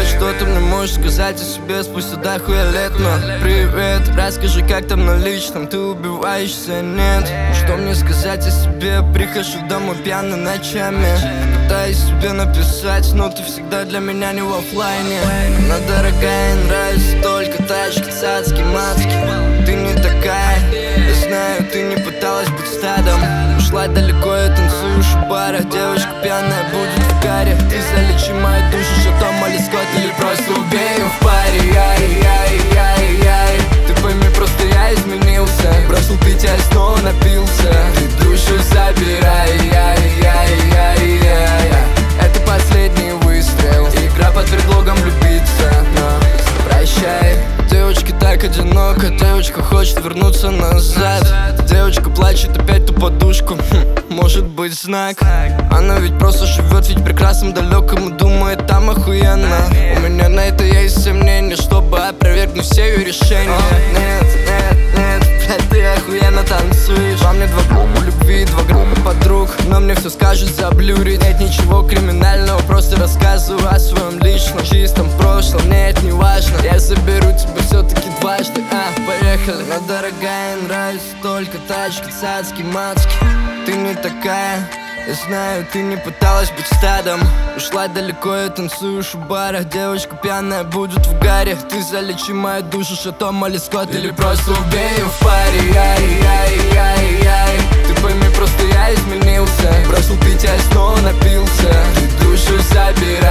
Что ты мне можешь сказать о себе спустя дохуя лет? Но привет, расскажи, как там на личном, ты убиваешься, нет? Что мне сказать о себе? Прихожу домой пьяный ночами, пытаюсь себе написать, но ты всегда для меня не в оффлайне. Она дорогая, нравится только тачки, цацки, маски. Ты не такая, я знаю, ты не пыталась быть стадом. Ушла далеко и танцуешь у бара. Девочка пьяная будет в гаре. Ты залечи мою душу, что Молли Скотт, или просто убей ее в паре. Яй-яй-яй-яй. Ты пойми, просто я изменился. Бросил пить, я снова напился. Ты душу забирай. Яй-яй-яй-яй. Это последний выстрел. Игра под предлогом влюбиться. Но прощай. Девочка так одинока, девочка хочет вернуться назад. Девочка плачет опять ту подушку, может быть знак. Она ведь просто живет ведь прекрасным далеком и думает там охуенно. У меня на это есть сомнения, чтобы опровергнуть все ее решения. Нет, блядь, ты охуенно танцуешь. Во мне два группы любви, два группы подруг, но мне все скажут заблюрить. Нет ничего криминального, просто рассказываю о своем личном чистом прошлом. Мне это не важно, я заберу тебя все-таки дважды. Поехали. Она дорогая, нравится только тачки, цацки, мацки. Ты не такая, я знаю, ты не пыталась быть стадом. Ушла далеко и танцуешь у бара. Девочка пьяная будет в гаре. Ты залечи мою душу, что Молли Скотт, или просто убей ее в паре. Яй-яй-яй-яй. Ты пойми, просто я изменился. Бросил пить, я снова напился. Ты душу забирай.